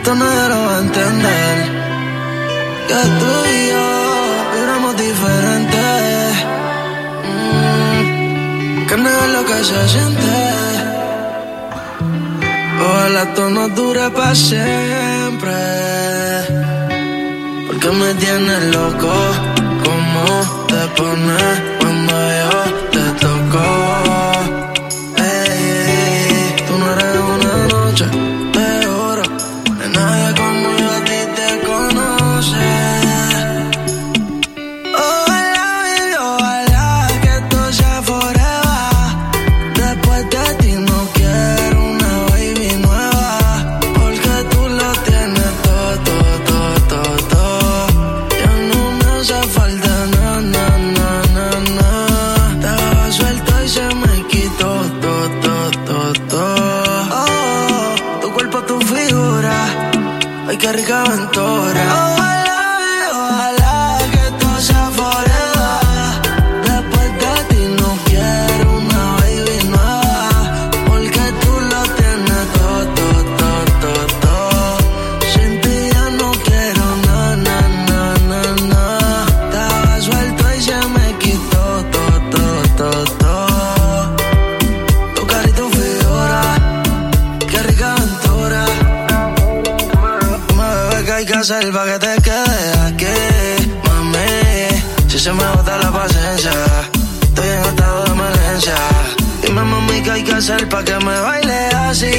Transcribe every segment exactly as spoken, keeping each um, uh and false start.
esto nadie lo va a entender. Que tú y yo vibramos diferente. Mm, que no es lo que se siente. Ojalá esto no dure para siempre. Porque me tienes loco. ¿Cómo te pones cuando yo te toco? Qué rica aventura. Ojalá, ojalá que esto sea forever. Después de ti no quiero una baby nueva. Porque tú lo tienes todo, todo, todo, todo, todo. Sin ti ya no quiero nada, nada, nada, nada. Estaba suelto y se me quitó todo, todo, todo, todo. Tu cara y tu figura. Qué rica aventura. Hay que hacer pa' que te quedes aquí, mami. Si se me bota la paciencia, estoy en estado de emergencia. Dime, mami, ¿qué hay que hacer pa' que me baile así?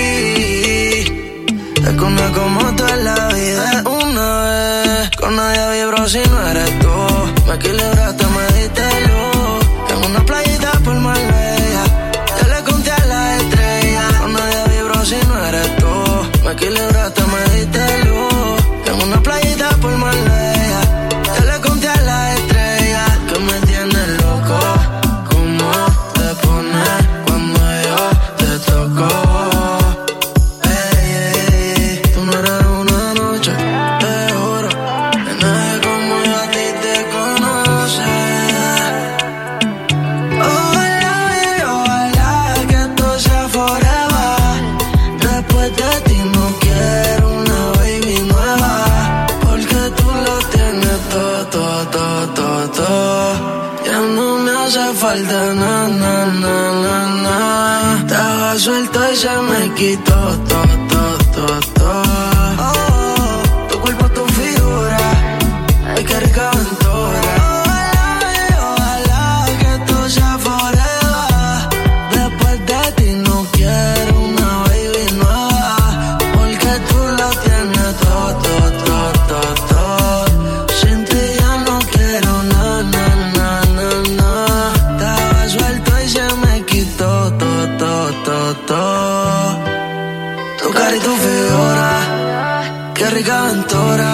Es que una como tú en la vida es una vez. Con nadie vibro si no eres tú. Me equilibraste, me diste luz. En una playita por Marbella, yo le conté a la estrella. Con nadie vibro si no eres tú. Me equilibraste, me diste luz. En una playita por Marbella, yo le conté a la estrella que me tienes loco. ¿Cómo te pones cuando yo te toco? Hey, hey, tú no eres una noche, te juro, que nadie como yo a ti te conoce. Ojalá y ojalá que esto sea forever. Después de ti no quiero una baby nueva. Todo, todo, todo, todo. Ya no me hace falta nada, nada, nada, nada. Estaba suelto y se me quitó todo, todo, todo, todo. Oh, tu cuerpo, tu figura. Ay, qué rica aventura. Ojalá, ojalá que esto sea forever. Después de ti no quiero una baby nueva. Porque tú lo tienes todo, todo, todo, todo, todo. Tu cara y tu figura, qué rica aventura.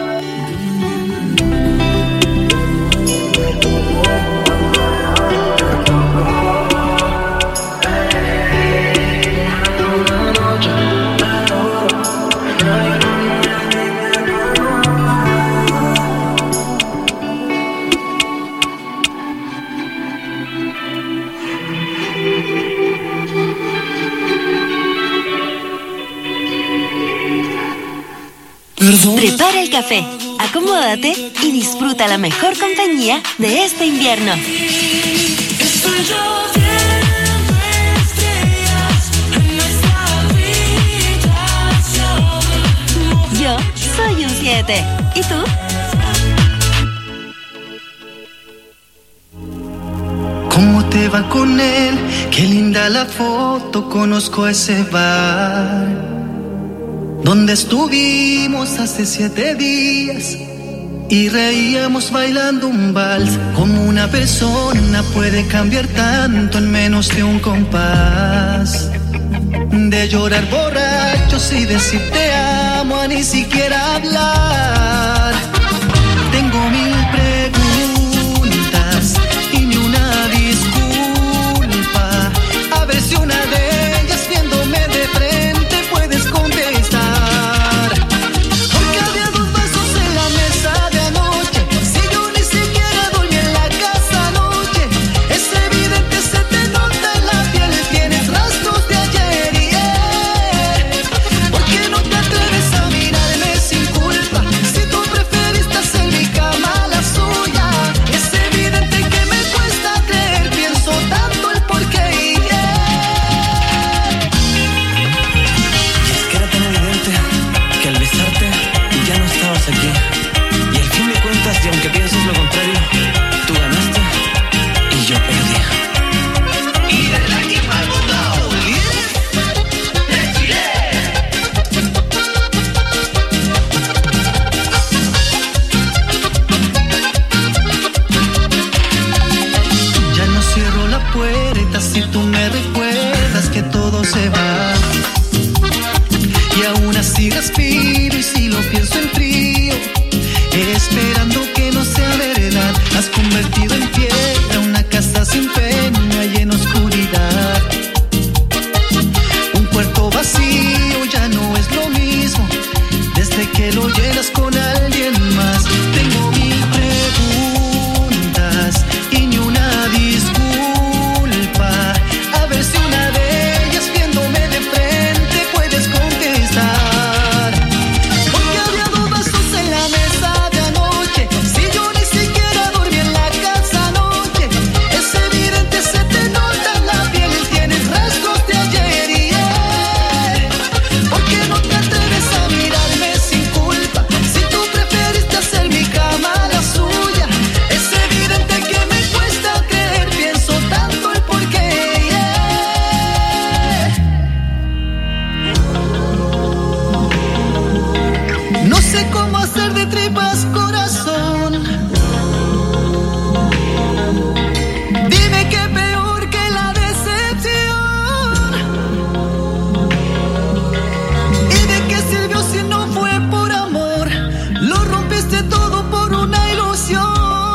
Prepara el café, acomódate y disfruta la mejor compañía de este invierno. Yo soy un siete. ¿Y tú? ¿Cómo te va con él? Qué linda la foto, conozco ese bar donde estuvimos hace siete días y reíamos bailando un vals. Como una persona puede cambiar tanto en menos de un compás. De llorar borrachos y decir te amo a ni siquiera hablar. Tengo mil preguntas y ni una disculpa. A ver si una de ellas viéndome de frente puedes contestar. Porque había dos vasos en la mesa de anoche. Si yo ni siquiera dormí en la casa anoche. Es evidente, se te nota en la piel. Tienes rastros de ayer y eh. ¿Por qué no te atreves a mirar? y aún así respiro y si lo pienso en frío, esperando que no sea verdad. Has convertido en piedra una casa sin pena y en oscuridad. Un cuarto vacío ya no es lo mismo desde que lo llenas con alguien más. Tengo mil preguntas y ni una disculpa. A ver si una de ellas viéndome de frente puedes contestar. Porque había dos vasos en la mesa de anoche, si yo ni siquiera dormí en la casa anoche. Es evidente, se te nota en la piel, tienes rastros de ayer y eh. ¿Por qué no te atreves a mirarme sin culpa? Si tú preferiste hacer mi cama la suya. Es evidente que me cuesta creer, pienso tanto el porqué, yeah. No sé cómo hacer de tripas corazón. Dime qué peor que la decepción. ¿Y de qué sirvió si no fue por amor? Lo rompiste todo por una ilusión.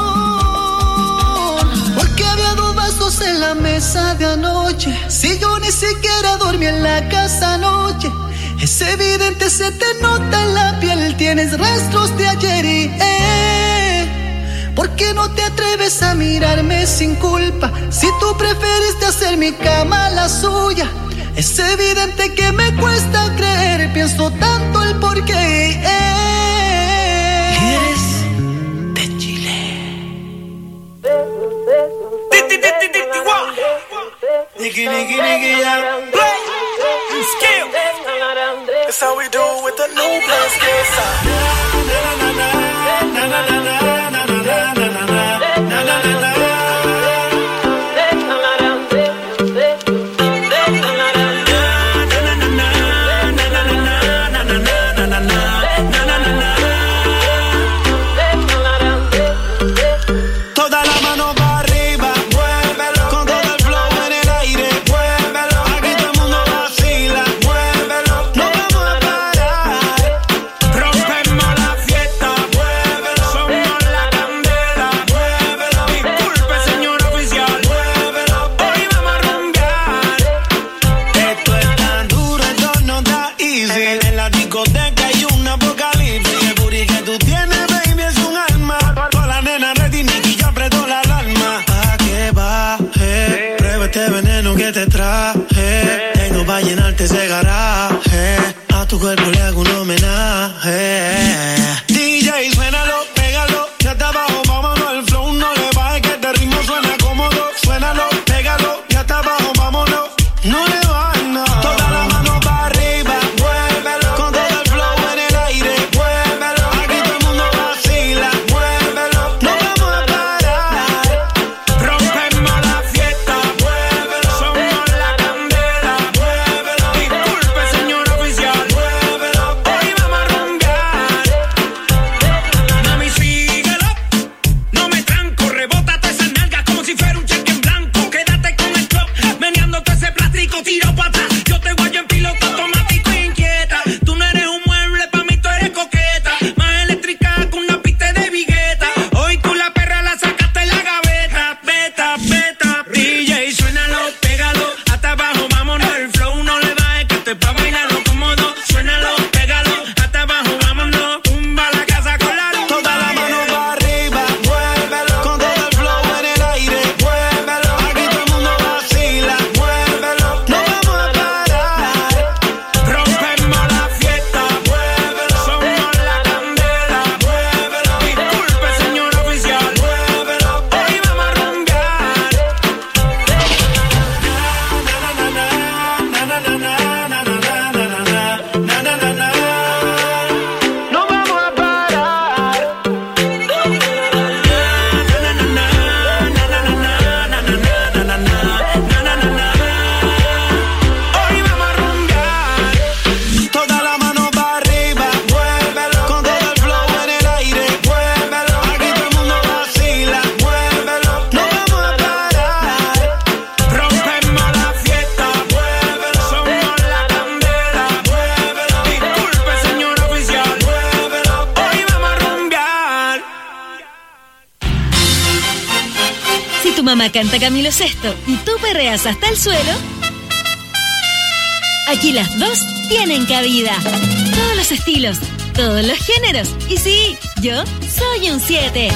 Porque había dos vasos en la mesa de anoche, si yo ni siquiera dormí en la casa anoche. Es evidente, se te nota en la piel, tienes rastros de ayer y eh. ¿Por qué no te atreves a mirarme sin culpa? Si tú preferiste hacer mi cama la suya. Es evidente que me cuesta creer, pienso tanto el porqué, eh. ¿Quieres de Chile? Nigga, nigga, nigga, yeah. Play. Skill. That's how we do it with the new play skill side. Na na na na na na na na na na na na na na. Ese garaje, a tu cuerpo le hago un homenaje. D J, suénalo, pégalo, ya está abajo, vámonos, el flow no le baje, que este ritmo suena cómodo. Suénalo, pégalo, ya está abajo, vámonos, no le bajes nada. Toda la mano para arriba, muévelo, con todo el flow en el aire, muévelo. Aquí todo el mundo vacila, muévelo, no vamos a parar. Rompemos la fiesta, muévelo, somos la candela, muévelo. Disculpe, señor oficial, muévelo, hoy vamos a rumbear. Mami, síguelo, no me tranco, rebótate esas nalgas como si fuera un cheque en blanco. Quédate con el club, meneándote ese plástico, tiro para atrás. Yo te guayo en piloto automático inquieta. Tú no eres un mueble, pa' mí tú eres coqueta. Más eléctrica que una pista de vigueta. Hoy tú la perra la sacaste de la gaveta. Beta, beta, D J, suénalo, pégalo, hasta abajo, vámonos. El flow no le baje, que esto es pa' bailarlo cómodo. Suénalo, pégalo, hasta abajo, vámonos. Tumba la casa con la luz. Toda la mano para arriba, muévelo, con todo el flow en el aire, muévelo. Aquí todo el mundo vacila, muévelo, no vamos a parar. Rompemos la fiesta, muévelo, somos la candela, muévelo. Disculpe, señor oficial, muévelo, hoy vamos a rumbear. Na na na na na na na na na na na na. tema canta Camilo Sesto y tú perreas hasta el suelo, aquí las dos tienen cabida. Todos los estilos, todos los géneros. Y sí, yo soy un siete.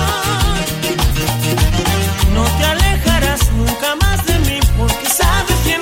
No te alejarás nunca más de mí porque sabes bien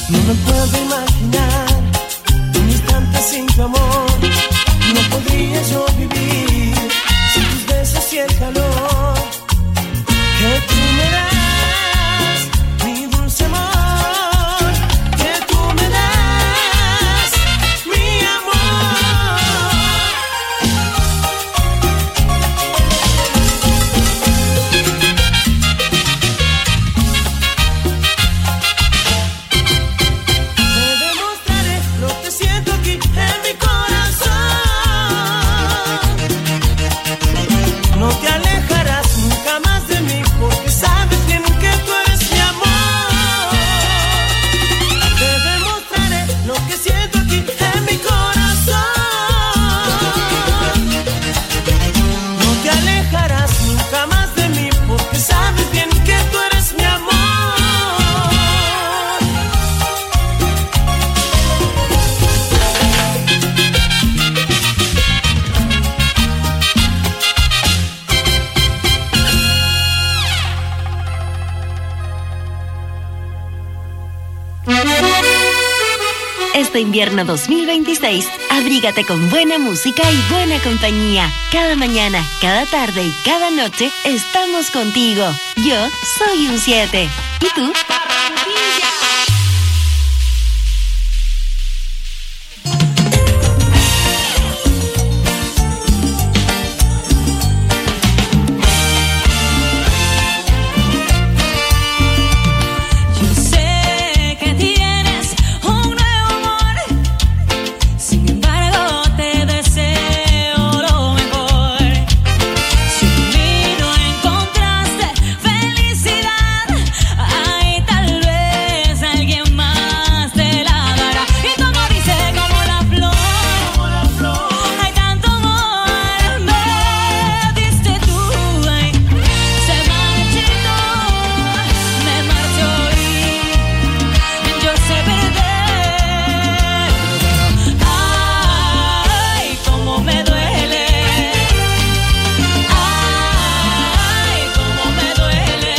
No me puedo imaginar un instante sin tu amor. No podría yo vivir sin tus besos y el calor que tú me das, mi dulce amor, que tú me das, mi amor. Te demostraré lo que siento aquí en mi corazón. No te alejarás nunca más de mí, porque sabes bien que tú eres mi amor. Te demostraré lo que siento aquí en mi corazón. No te alejarás nunca más de mí, porque sabes bien que tú eres mi amor. Este invierno dos mil veintiséis, abrígate con buena música y buena compañía. Cada mañana, cada tarde y cada noche estamos contigo. Yo soy un siete. ¿Y tú? Yo sé que tienes un nuevo amor, sin embargo te deseo lo mejor. Si en mí no encontraste felicidad, ay, tal vez alguien más te la dará. Y como dice, como la flor, hay tanto amor me diste tú, ay, se marchitó, me marchó y yo sé perder. Ay, cómo me duele, ay, cómo me duele.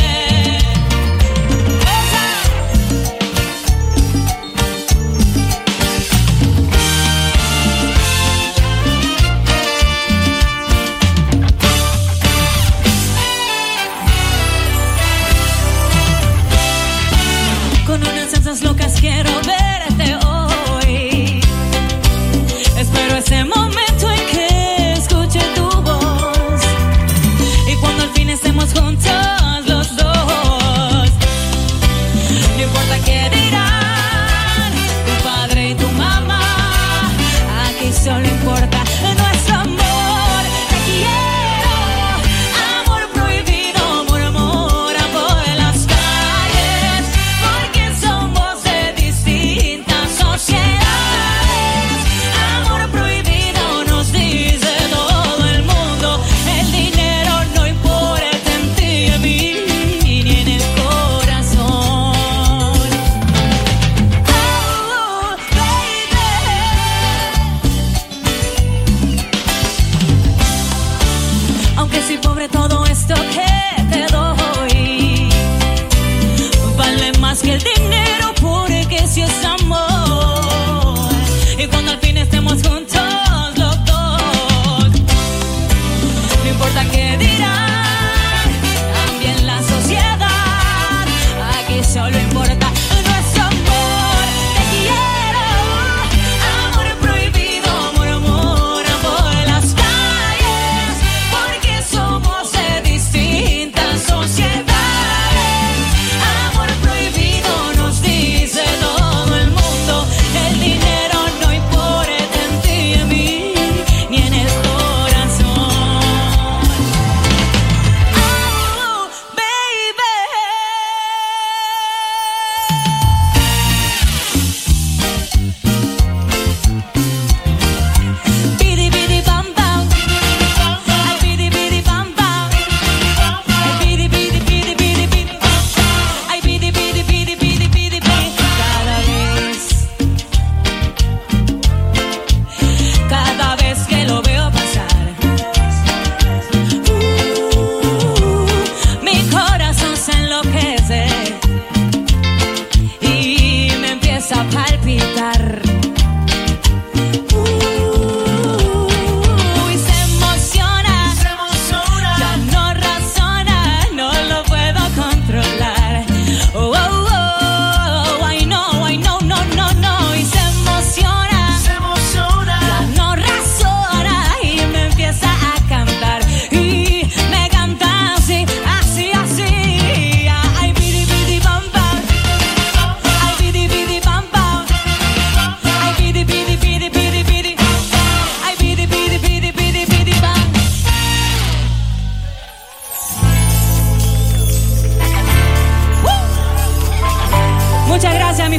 Con unas ansias locas quiero verte hoy. Espero ese momento en que escuche tu voz, y cuando al fin estemos juntos los dos. No importa qué dirán tu padre y tu mamá, aquí solo importa nuestro amor. Te quiero, amor prohibido, murmura por las calles, porque somos de distintas sociedades. Amor prohibido nos dice todo el mundo. El dinero no importa en ti y en mí, ni en el corazón. Oh, baby. Aunque soy pobre, todo esto que te doy vale más que el dinero, porque si es amor. Y cuando al fin estemos juntos los dos, no importa qué dirán también la sociedad, aquí solo importa nuestro amor. Te quiero, amor prohibido, murmura por las calles, porque somos de distintas sociedades. Amor prohibido nos dice todo el mundo.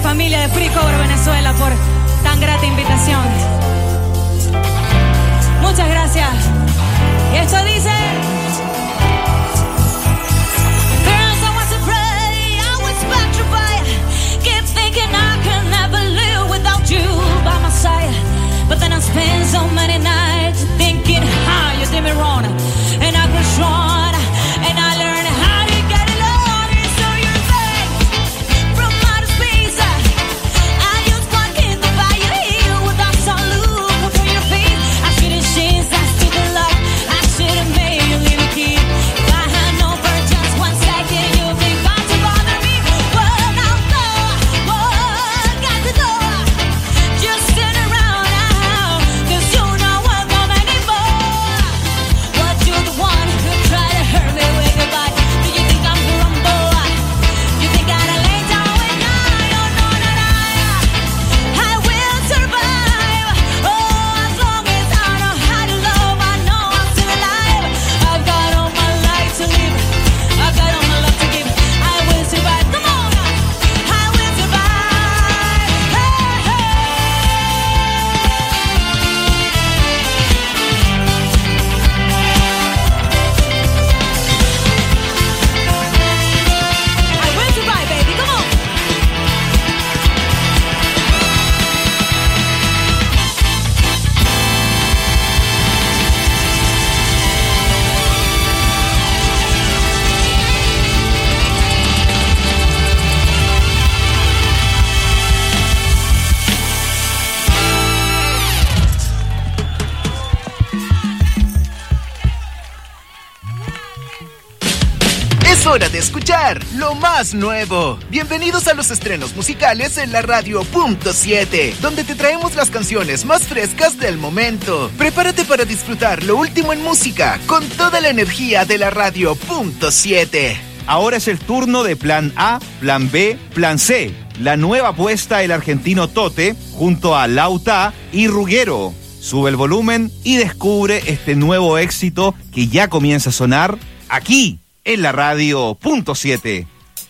familia de Free Cover Venezuela por tan grata invitación. Muchas gracias. Y esto dice... First I was afraid, I was petrified. Keep thinking I can never live without you by my side. But then I spent so many nights thinking how you did me wrong. And I grew strong, and I learned how to get along. And so you're back from outer space. I just walk in the fire here without some look upon your face. I should've changed, I should've loved, I should've made you leave a key. If I had known for just one second you'd be bound to bother me. Well, now go, well, got to go. Just sit around now, 'cause you know won't come anymore. But you're the one who tried to hurt me with goodbye. Do you think I'm grumble? You think I'd lay down and die? Oh no, no, no, I will survive. Oh, as long as I know how to love, I know I'm still alive. I've got all my life to live, I've got all my love to give. I will survive, come on, I will survive. Hey, hey. I will survive, baby, come on. Es hora de escuchar lo más nuevo. Bienvenidos a los estrenos musicales en la radio punto siete, donde te traemos las canciones más frescas del momento. Prepárate para disfrutar lo último en música con toda la energía de la radio punto siete. Ahora es el turno de Plan A, Plan B, Plan C. La nueva apuesta del argentino Tote junto a Lauta y Ruggero. Sube el volumen y descubre este nuevo éxito que ya comienza a sonar aquí en la radio punto siete.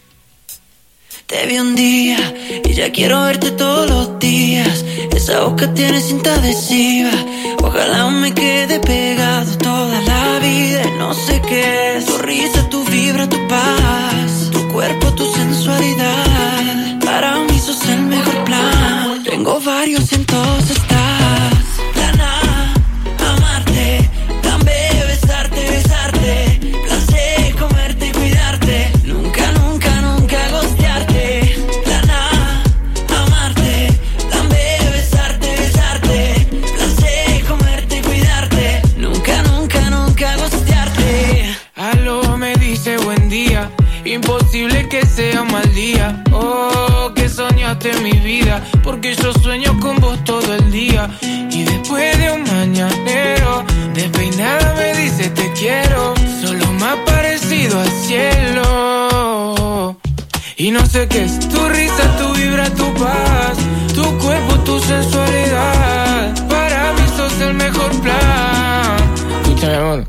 Te vi un día y ya quiero verte todos los días. Esa boca tiene cinta adhesiva. Ojalá me quede pegado toda la vida. No sé qué es. Tu risa, tu vibra, tu paz. Tu cuerpo, tu sensualidad. Para mí sos el mejor plan. Tengo varios y en todos estás. Plan A, amarte. Plan B, besarte, besarte. Plan C, comerte y cuidarte. Nunca, nunca, nunca gostearte. Plan A, amarte. Plan B, besarte, besarte. Plan C, comerte y cuidarte. Nunca, nunca, nunca gostearte. Aló, me dice buen día. Imposible que sea un mal día. Oh, que soñaste mi vida. Porque yo sueño con vos todo el día. Y después de un mañanero despeinada me dice te quiero. Solo más parecido al cielo. Y no sé qué es tu risa, tu vibra, tu paz. Tu cuerpo, tu sensualidad. Para mí sos el mejor plan. Escúchame, amor.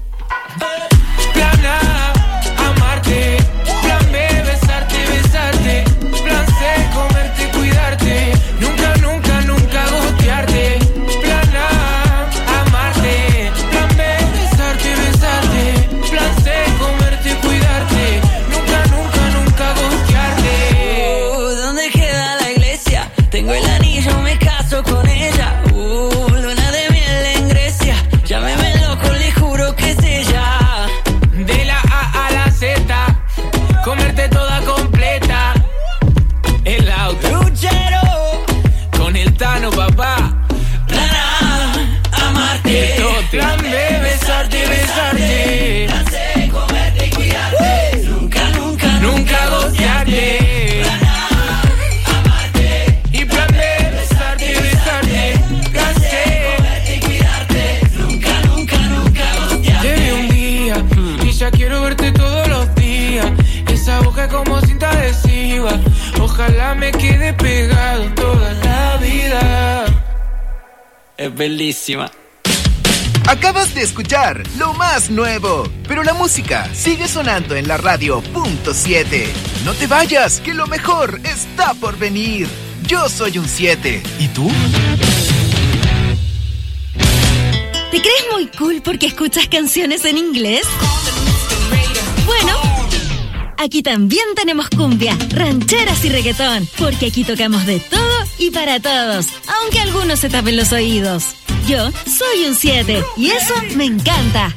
Plan A, amarte. Plan B, besarte, besarte. Plan C, comerte y cuidarte. Nunca, nunca, nunca gostearte. Plan A, amarte. Plan B, besarte, besarte. Plan C, comerte y cuidarte. Nunca, nunca, nunca gostearte. Uh, ¿dónde queda la iglesia? Tengo el anillo, me caso con ella. Uh, luna de miel en Grecia. Llámeme loco, le juro que es ella. De la A a la Z, comerte toda completa. El auto Ruggero, con el Tano, papá. plan A, amarte. Plan B, besarte, besarte. Plan C, comerte y cuidarte. Nunca, nunca, Nunca gostearte. Plan A, amarte. Y plan B, besarte, besarte. Plan C, Comerte y cuidarte. Nunca, nunca, nunca gostearte. te vi un día y ya quiero verte todos los días. Esa boca como cinta adhesiva. Ojalá me quede pegado toda la vida. Es bellísima. Acabas de escuchar lo más nuevo, pero la música sigue sonando en la radio punto siete. No te vayas, que lo mejor está por venir. Yo soy un siete. ¿Y tú? ¿Te crees muy cool porque escuchas canciones en inglés? Bueno, aquí también tenemos cumbia, rancheras y reggaetón, porque aquí tocamos de todo y para todos, aunque algunos se tapen los oídos. Yo soy un siete y eso me encanta.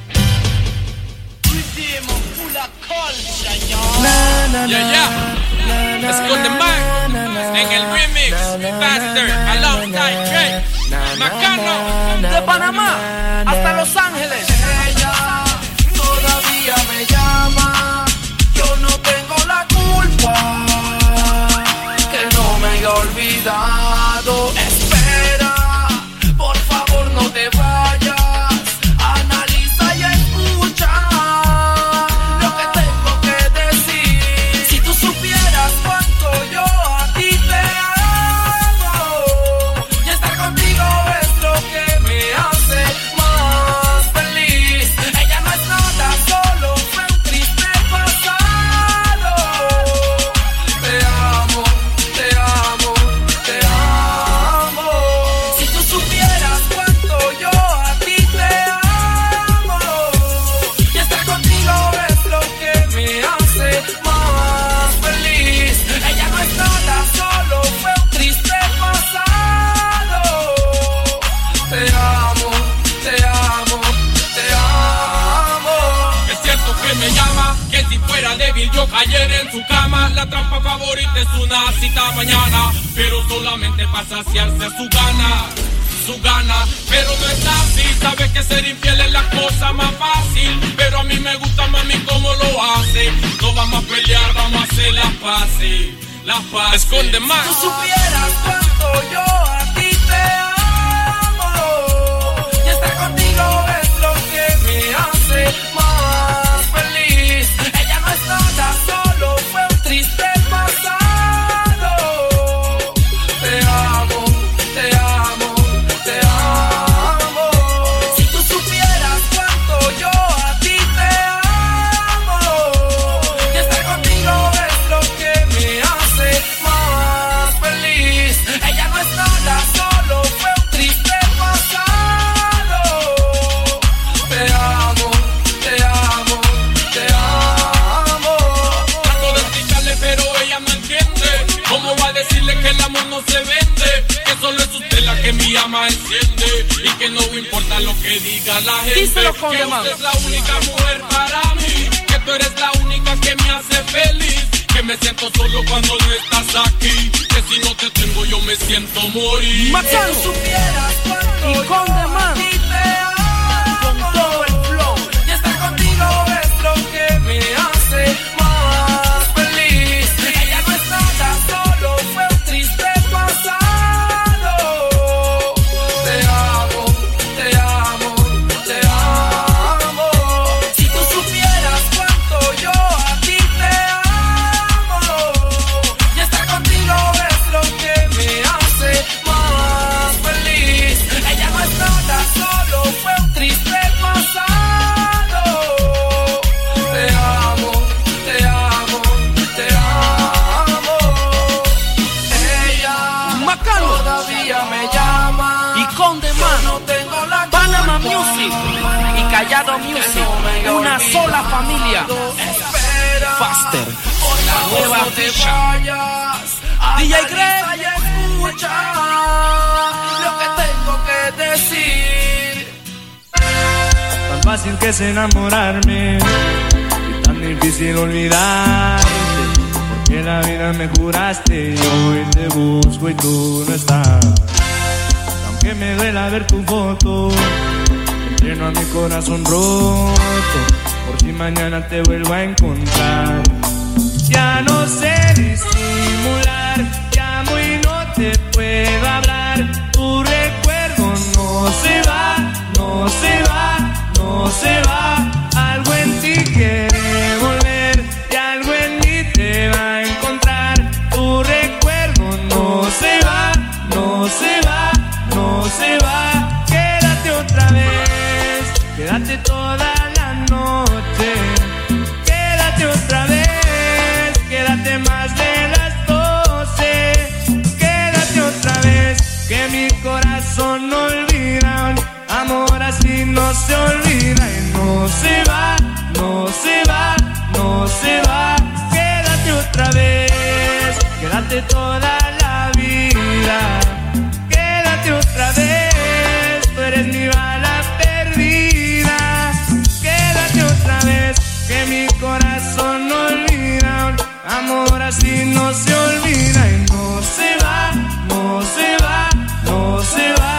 Yeah, yeah. Let's go to Mike. En el remix, Faster, alongside Drake, Macano, de Panamá hasta Los Ángeles. Ella todavía me llama, yo no tengo la culpa, que no me haya olvidado. Espera, por favor no te vayas, analiza y escucha lo que tengo que decir. Si tú supieras cuánto yo a ti te amo, y estar contigo es lo que me hace más feliz. Ella no es nada, solo fue un triste pasado. Te amo, te amo, te amo. Si tú supieras cuánto yo a ti te amo, y estar contigo es lo que me hace más feliz. Ella no es nada, solo fue un triste pasado. Te amo, te amo, te amo. Es cierto que me llama, que si fuera débil yo cayera en su cama. La trampa favorita es una cita mañana, pero solamente para saciarse su gana, su gana. Pero no es así, sabes que ser infiel es la cosa más fácil, pero a mí me gusta mami como lo hace. No vamos a pelear, vamos a hacer las paces, las paces. Esconde más. Si tú supieras cuánto yo a ti te amo, y estar contigo es lo que me hace más feliz. Ella no es nada, solo fue un triste pasado. Te amo, te amo, te amo. Si tú supieras cuánto yo a ti te amo, y estar contigo es lo que me hace más feliz. Ella no es nada, solo fue un triste pasado. Te amo, te amo, te amo. Trato de explicarle pero ella no entiende. ¿Cómo va a decirle que el amor no se vende? Que solo es usted la que mi llama enciende, y que no importa lo que diga la gente. Díselo con que demás. usted es la única mujer para mí, que tú eres la única que me hace feliz, que me siento solo cuando no estás aquí, que si no te tengo yo me siento morir. Si tú supieras cuánto y con demás con todo el flow, y estar contigo es lo que me hace más feliz. Ella no es nada, solo fue un triste pasado. Te amo, te amo, te amo. Si tú supieras cuánto yo a ti te amo, y estar contigo es lo que me hace más feliz. Ella no es nada, solo fue un triste pasado. Te amo, te amo, te amo. Ella Macano. todavía me llama, Y con demás. no tengo la Panama culpa, Music y Callado Music, no me haya una sola olvidado. familia. Espera, Faster, por la favor, nueva no te ficha. vayas. D J Analiza Greg. y escucha lo que tengo que decir. Tan fácil que es enamorarme y tan difícil olvidarte, porque la vida me juraste y hoy te busco y tú no estás. Aunque me duela ver tu foto, entreno a mi corazón roto, por si mañana te vuelvo a encontrar. Ya no sé disimular, llamo y no te puedo hablar. Tu recuerdo no se va, no se va, no se va. Algo en ti quiere volver y algo en mí te va a encontrar. Tu recuerdo no se va, no se va, no se va. Quédate otra vez, quédate toda la noche. Quédate otra vez, quédate más de las doce. Quédate quédate toda la vida, quédate otra vez, tú eres mi bala perdida, quédate otra vez, que mi corazón no olvida, amor así no se olvida y no se va, no se va, no se va.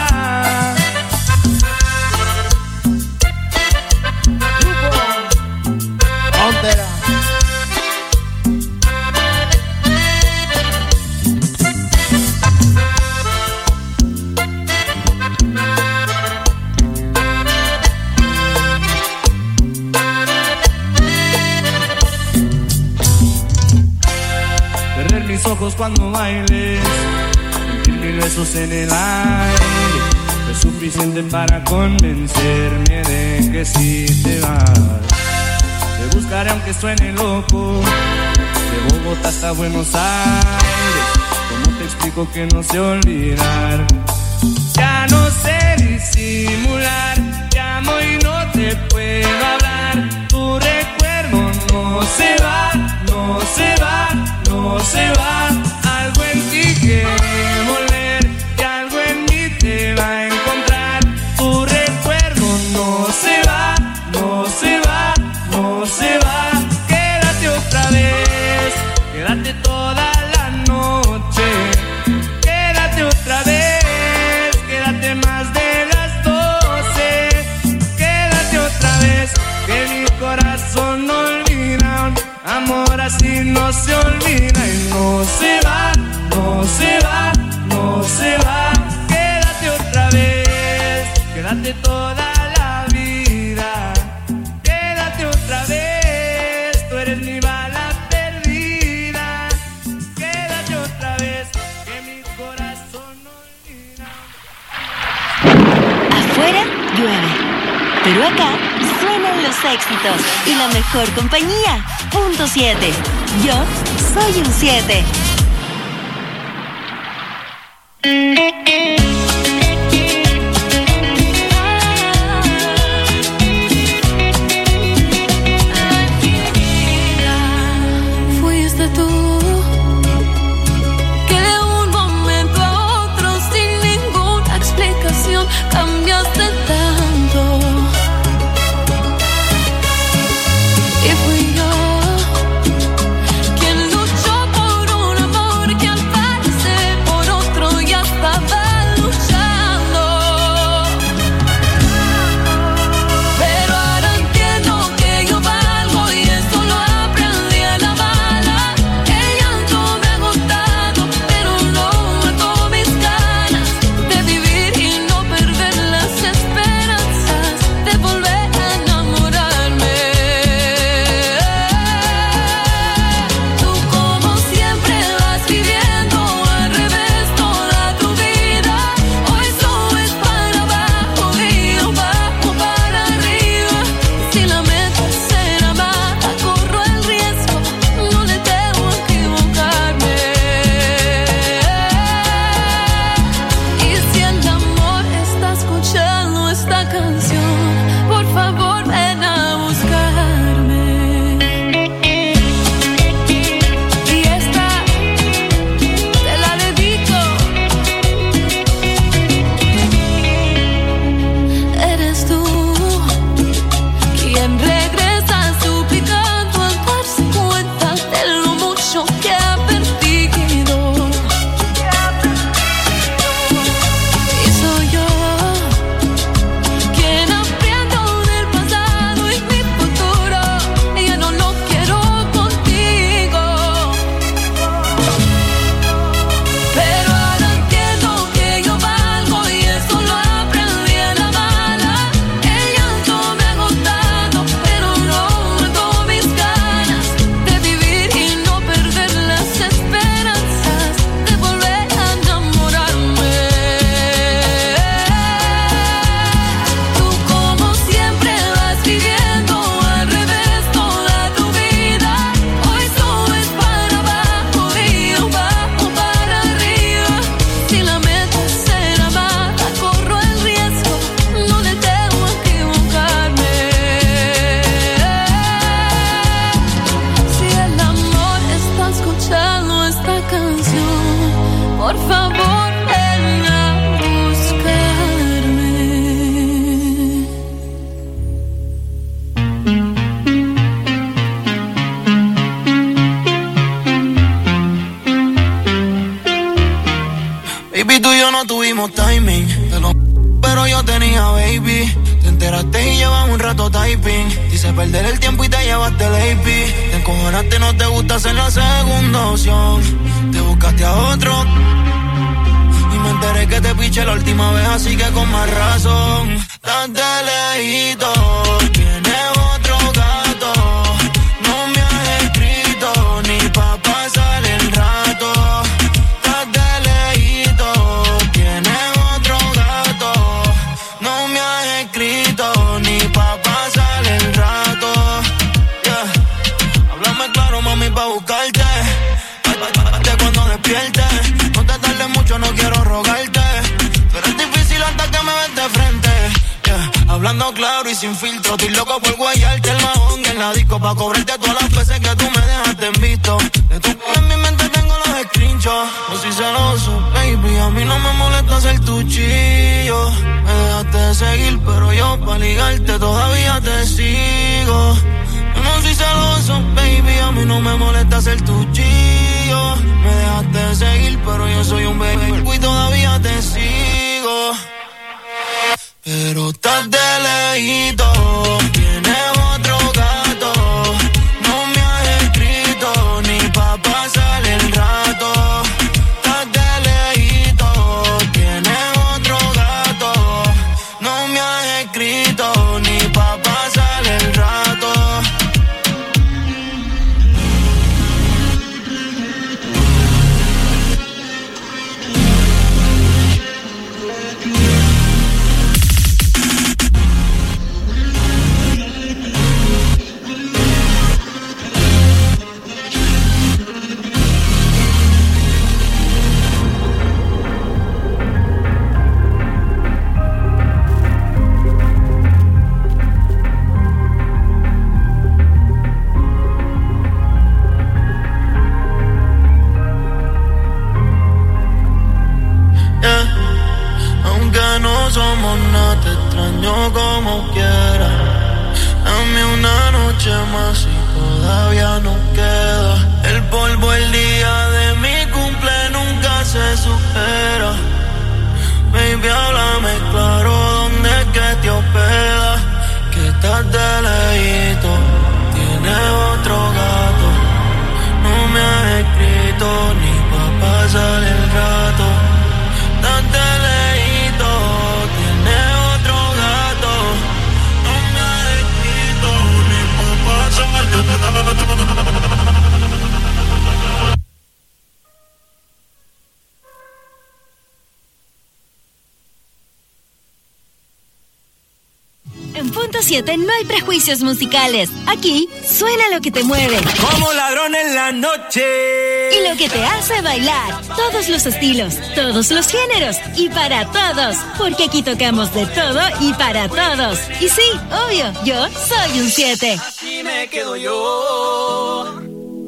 Perder mis ojos cuando bailes, sentir mil besos en el aire, es suficiente para convencerme de que si te vas. Te buscaré aunque suene loco, de Bogotá hasta Buenos Aires. ¿Cómo te explico que no sé olvidar? Ya no sé disimular, llamo y no te puedo hablar. Tu recuerdo no se va, no se va, no se va. Algo en ti quiere volver y algo en mí te va a encontrar. Tu recuerdo no se va, no se va, no se va. Quédate otra vez, quédate toda la noche, quédate otra vez, quédate más de las doce, quédate otra vez, que mi corazón no olvida, amor así no se olvida y no se va, no se va, no se va. Quédate otra vez, quédate toda la vida, quédate otra vez, tú eres mi bala perdida, quédate otra vez, que mi corazón no olvida. Afuera llueve, pero acá suenan los éxitos y la mejor compañía. Punto siete. Yo soy un siete. Fuiste tú, que de un momento a otro sin ninguna explicación cambiaste tanto. Y fui yo quien luchó por un amor Baby, tú y yo no tuvimos timing, te lo pero yo tenía baby. Te enteraste y llevas un rato typing. Dice perder el tiempo y te llevaste el A P. Te encojonaste, no te gusta hacer la segunda opción. Te buscaste a otro y me enteré que te piché la última vez, así que con más razón. Estás de lejito, tienes otro gato. No me has escrito ni pa' pasar el rato. Estás de lejito, tienes otro gato. No me has escrito ni pa' pasar el rato. Yeah. Háblame claro, mami, pa' buscarte. Hasta cuando despiertes. No te tardes mucho, no quiero rogarte. Pero es difícil hasta que me ves de frente. Yeah. Hablando claro y sin filtro. Estoy loco por guayarte el mahón en la disco. Pa' cobrarte todas las veces que tú me dejaste en visto. De tu c*** en mi mente tengo los screenshots. No soy celoso, baby. A mí no me molesta ser tu chillo. Me dejaste de seguir, pero yo pa' ligarte todavía te sigo. Yo no soy celoso, baby. A mí no me molesta ser tu chillo. Me dejaste de seguir, pero yo soy un baby y todavía te sigo. Pero estás de lejito, tienes otro gato. No me has escrito ni pa' pasar el rato. Estás de lejito, tienes otro gato. No me has escrito ni pa' pasar el rato. No somos nada, te extraño como quiera. Dame una noche más y todavía no queda. El polvo el día de mi cumple nunca se supera. Baby, háblame claro, ¿dónde es que te hospedas? Que estás de lejito, tienes otro gato. No me has escrito ni pa' pasar el rato. Estás de lejito, tienes otro gato. No me has escrito ni pa' pasar el rato. En Punto siete no hay prejuicios musicales. Aquí suena lo que te mueve. Como ladrón en la noche. Y lo que te hace bailar. Todos los estilos, todos los géneros y para todos. Porque aquí tocamos de todo y para todos. Y sí, obvio, yo soy un siete. Así me quedo yo.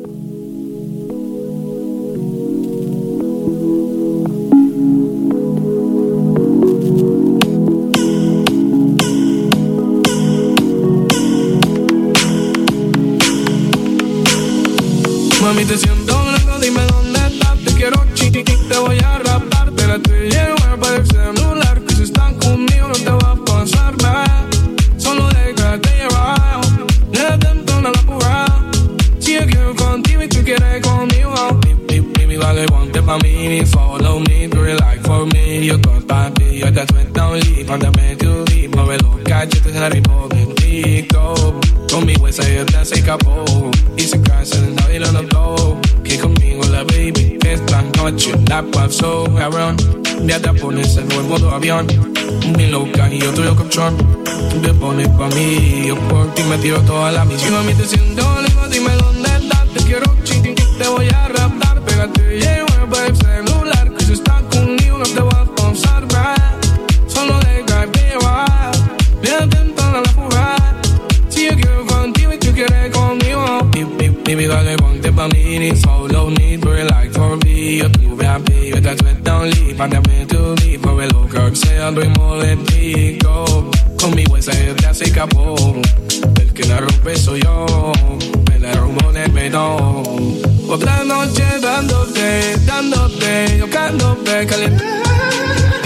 Mami, te siento loco, dime dónde estás. Te quiero chiqui, te voy a raptar. Pero te llevo para el celular. Que si estás conmigo no te va a pasar nada. Solo déjate llevar. Le temprano la jugada. Si yo quiero contigo y tú quieres conmigo. Baby, dale, ponte pa' mí. Follow me, do it like for me. Yo con papi, yo te suelto un lead. Mándame tu beat, mueve los cachetes en la rico. Conmigo esa idea se escapó. Y se casa en el no todo. Que conmigo la baby. Esta noche la paso cabrón. Ya te pones en nuevo modo avión. Mi loca y yo tuyo colchón. Tú te pones pa' mí. Yo por ti me tiro toda la misión. A mí te siento lejos, dime dónde estás. Te quiero chiqui, te voy a raptar. Pégate, llevo para el celular. Que si estás conmigo no te va a pasar nada. Solo déjate llevar. Bien temprano la jugada. Si yo quiero contigo y tú quieres conmigo. Baby, dale, ponte pa' mí. Follow me, do it like for me. Yo tuve a pay, yo te suelto un lead. Mándame tu beat, mueve lo que sea, duermo de pico. Conmigo esa idea se escapó. El que la rompe soy yo. Me la rompo de perdón. Otra noche dándote, dándote, yo cándote, caliente.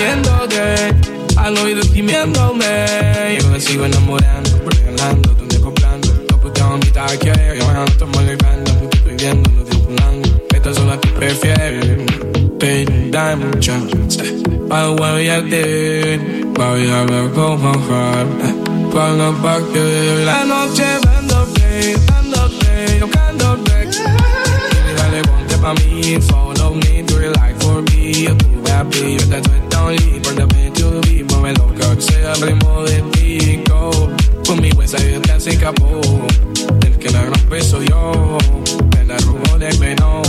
teniéndote al oído gimiéndome. Yo me sigo enamorando, regalando, donde comprando. No puedo mitad que yo me ando molestando. No te estoy viendo, no te estoy hablando. Esta sola te prefiero. Te da mucha para what I did. Voy a ver cómo fue. Para pa' que la noche dándote, dándote, tocándote. Dale, ponte pa' mí, follow me, do it like for me. Yo tu happy, yo te estoy down, por the way to be. Mueve lo que sea, el ritmo de ti, go. Con mi huesa yo te se escapó. El que la rompe soy yo, me la robó de menos.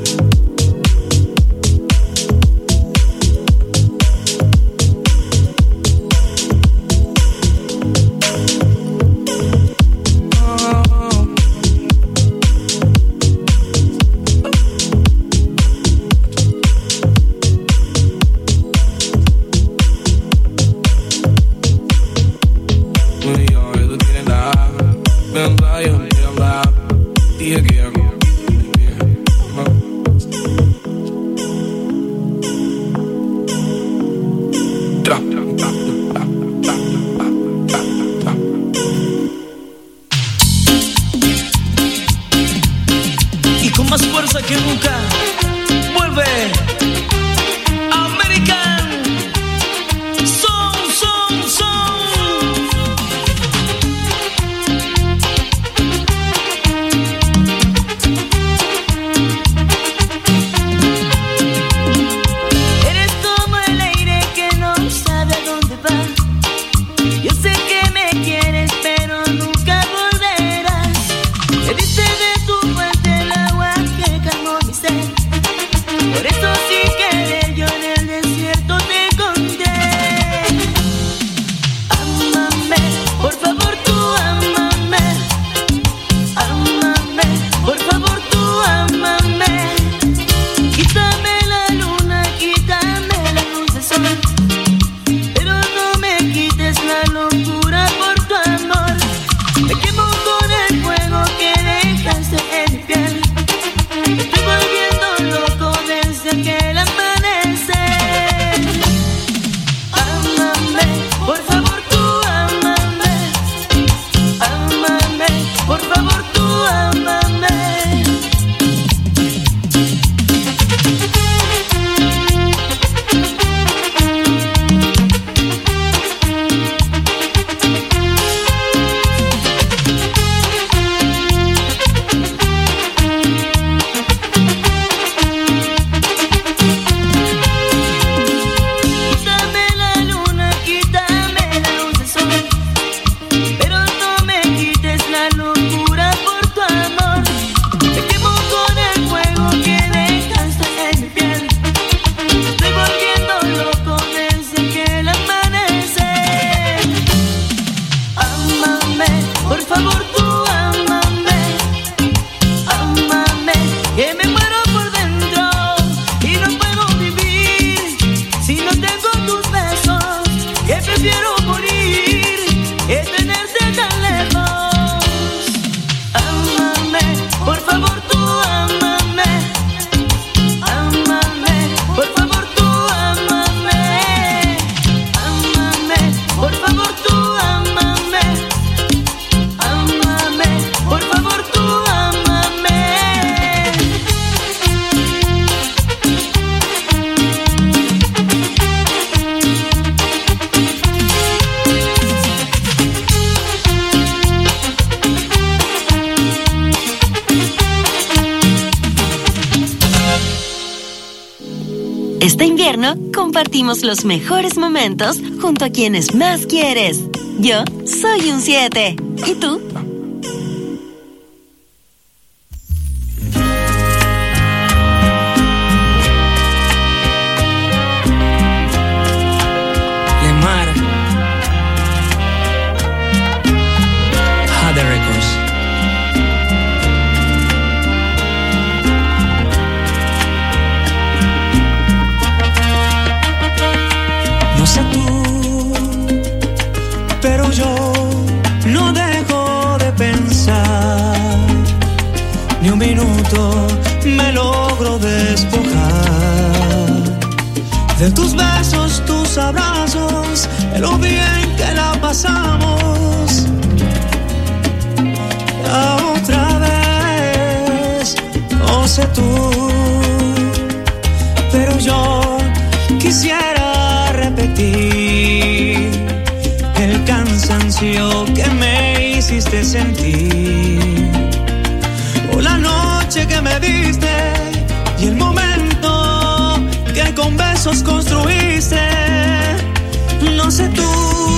Este invierno compartimos los mejores momentos junto a quienes más quieres. Yo soy un siete. ¿Y tú? Lemar Jade Records. No sé tú, pero yo no dejo de pensar. Ni un minuto me logro despojar de tus besos, tus tus abrazos, de lo bien que la pasamos. La otra vez, no sé tú, pero yo quisiera repetir el cansancio que me hiciste sentir, o la noche que me diste y el momento que con besos construiste. No sé tú,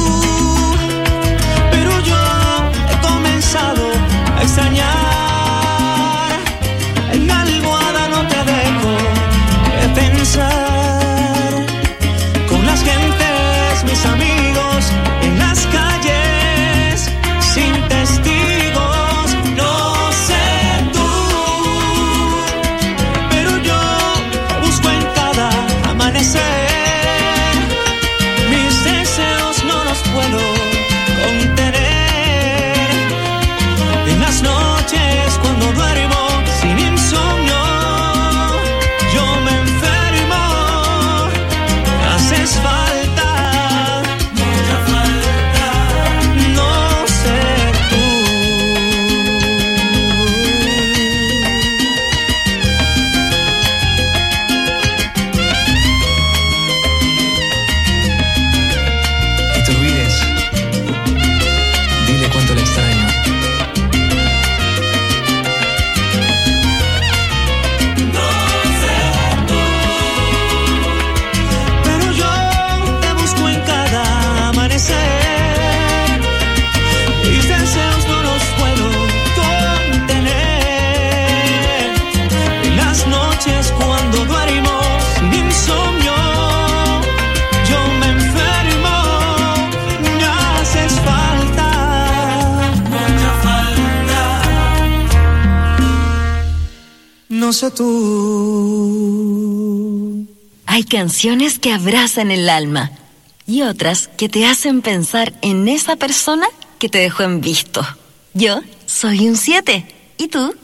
pero yo he comenzado a extrañar. En mi almohada no te dejo de pensar, con las gentes, mis amigos, en las calles, sin testigos. No sé tú, pero yo busco en cada amanecer. Mis deseos no los puedo contener. En las noches cuando duermo sin insomnio, yo me enfermo. Haces falta, mucha falta. No sé tú. No te olvides, dile cuánto le extraño. Pero yo te busco en cada amanecer. Mis deseos no los puedo contener. En las noches cuando duermo sin insomnio, yo me enfermo. Me haces falta, mucha falta. No sé tú. Hay canciones que abrazan el alma y otras que te hacen pensar en esa persona que te dejó en visto. Yo soy un siete. ¿Y tú?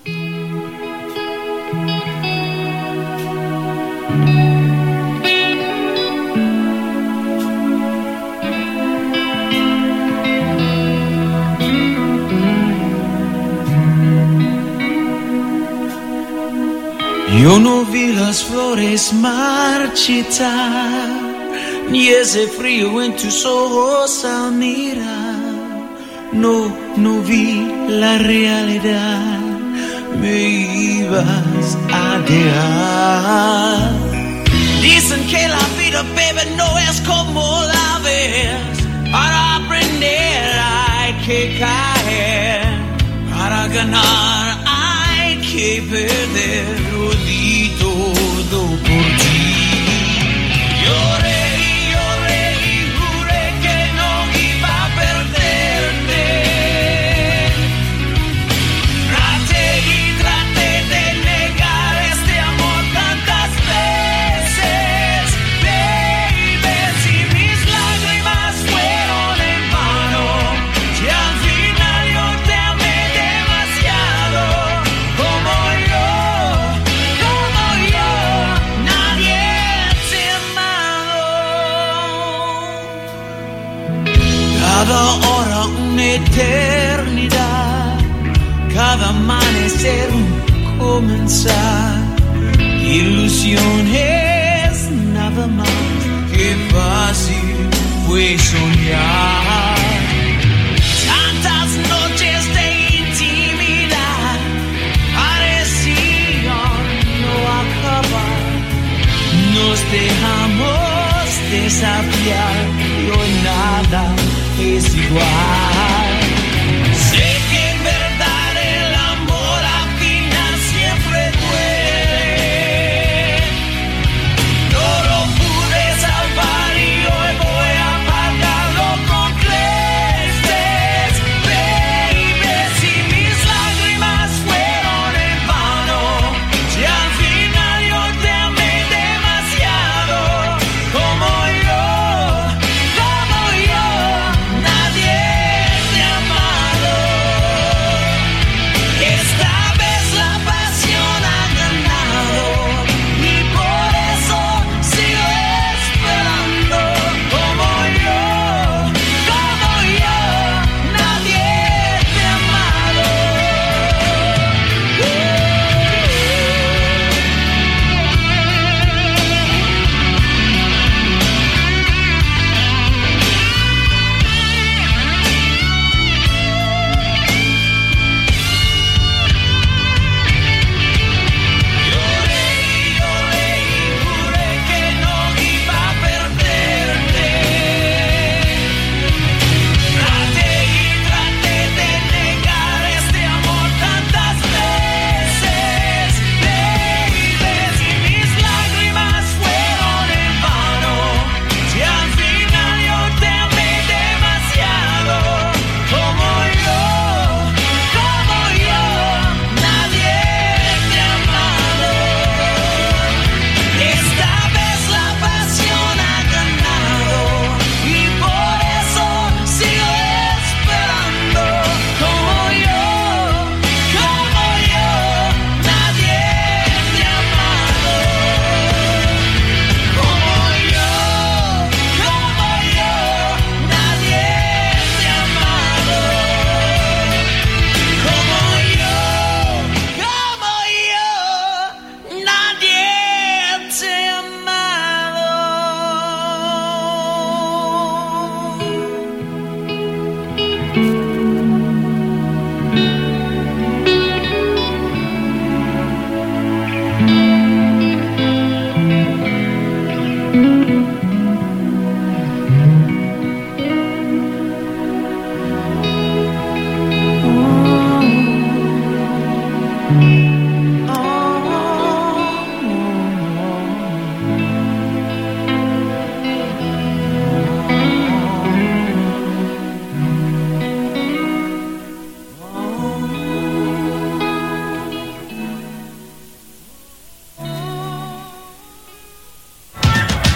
Yo no vi las flores marchitar, ni ese frío en tus ojos al mirar. No, no vi la realidad, me ibas a dejar. Dicen que la vida, baby, no es como la ves. Para aprender hay que caer, para ganar hay que perder. Lo di todo por ti. Lloré y lloré y juré que no iba a perderte. Traté y traté de negar este amor tantas veces, baby. Si mis lágrimas fueron en vano, si al final yo te amé demasiado, como yo, como yo, nadie te ha amado. Cada hora una eternidad, cada amanecer un comenzar. Ilusiones nada más, que fácil fue soñar. Tantas noches de intimidad parecían no acabar. Nos dejamos desafiar y hoy nada es igual. Sé que en verdad el amor al final siempre duele. No lo pude salvar y hoy voy a pagarlo con creces, baby. Si mis lágrimas fueron en vano, si al final yo te amé demasiado, como yo, como yo, nadie te ama.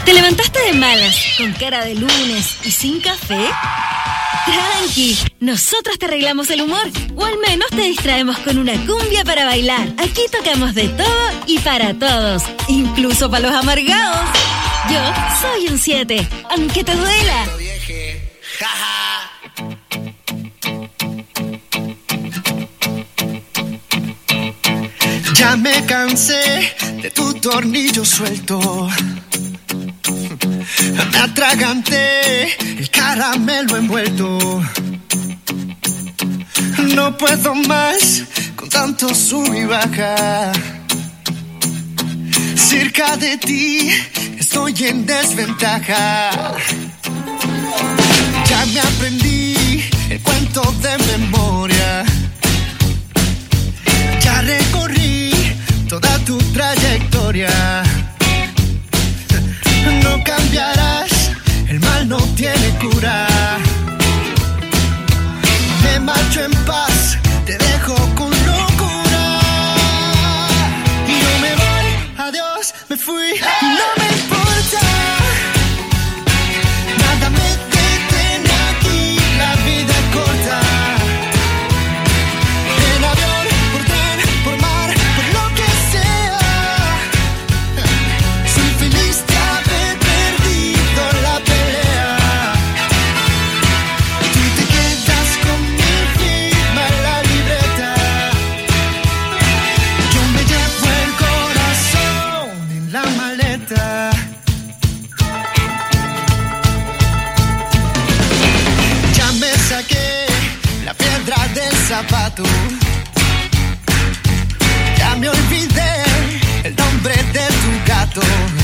¿Te levantaste de malas, con cara de lunes y sin café? Tranqui, nosotros te arreglamos el humor, o al menos te distraemos con una cumbia para bailar. Aquí tocamos de todo y para todos, incluso para los amargados. Yo soy un siete, aunque te duela. Ya me cansé de tu tornillo suelto. Me atraganté el caramelo envuelto. No puedo más con tanto sub y baja. Cerca de ti estoy en desventaja. Ya me aprendí el cuento de memoria. Ya recorrí toda tu trayectoria. No cambiarás, el mal no tiene cura. Me marcho en paz, te dejo con locura. Y yo me voy, adiós, me fui, no me importa. Nada me detiene aquí, la vida es corta. En avión, por tren, por mar, por lo que sea. Soy feliz de haber perdido la pelea. Tú te quedas con mi firma en la libreta. Yo me llevo el corazón en la maleta. Ya me saqué la piedra del zapato. Ya me olvidé el nombre de tu gato.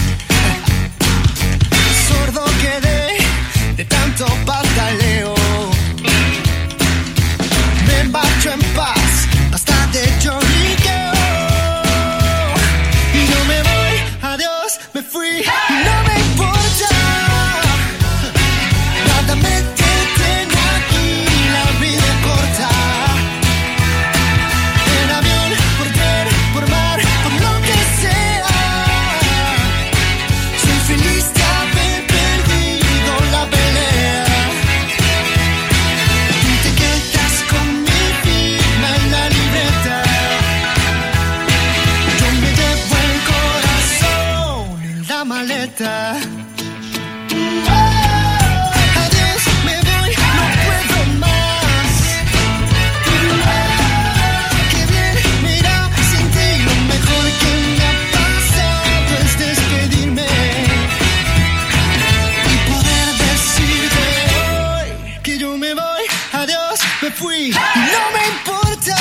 Sordo quedé de tanto pataleo. Me marcho en paz, basta de lloriqueo. Y yo me voy, adiós, me fui, no me importa. Nada me detiene aquí, la vida es corta. En avión, por tren, por mar, por lo que sea. Soy feliz de haber perdido la pelea. Tú te quedas con mi firma en la libreta. Yo me llevo el corazón en la maleta. Adiós, me voy, no puedo más. Qué bien, mira, sin ti lo mejor que me ha pasado es despedirme y poder decirte hoy que yo me voy, adiós, me fui, no me importa.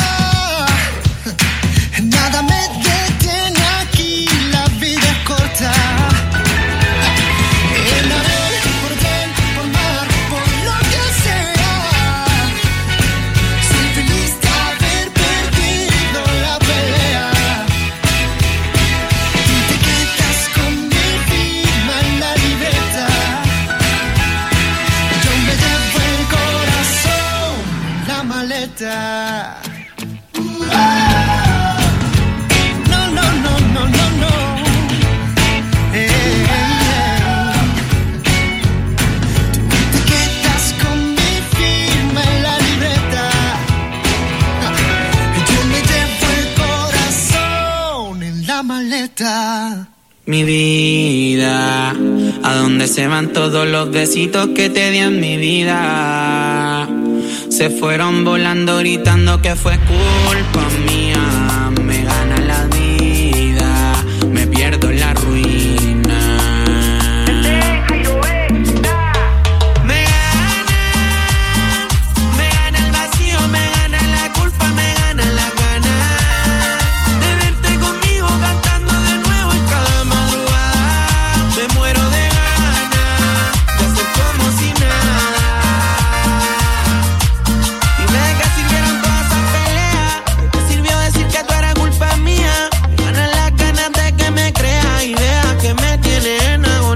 Nada me detiene aquí, la vida es corta. En avión, por tren, por mar, por lo que sea. Soy feliz de haber perdido la pelea. Tú te quedas con mi firma en la libreta. Yo me llevo el corazón en la maleta. No, no, no, no, no, no. Eh, eh. Tú te quedas con mi firma en la libreta. Yo me llevo el corazón en la maleta. Mi vida, ¿a dónde se van todos los besitos que te di en mi vida? Se fueron volando gritando que fue culpa mía.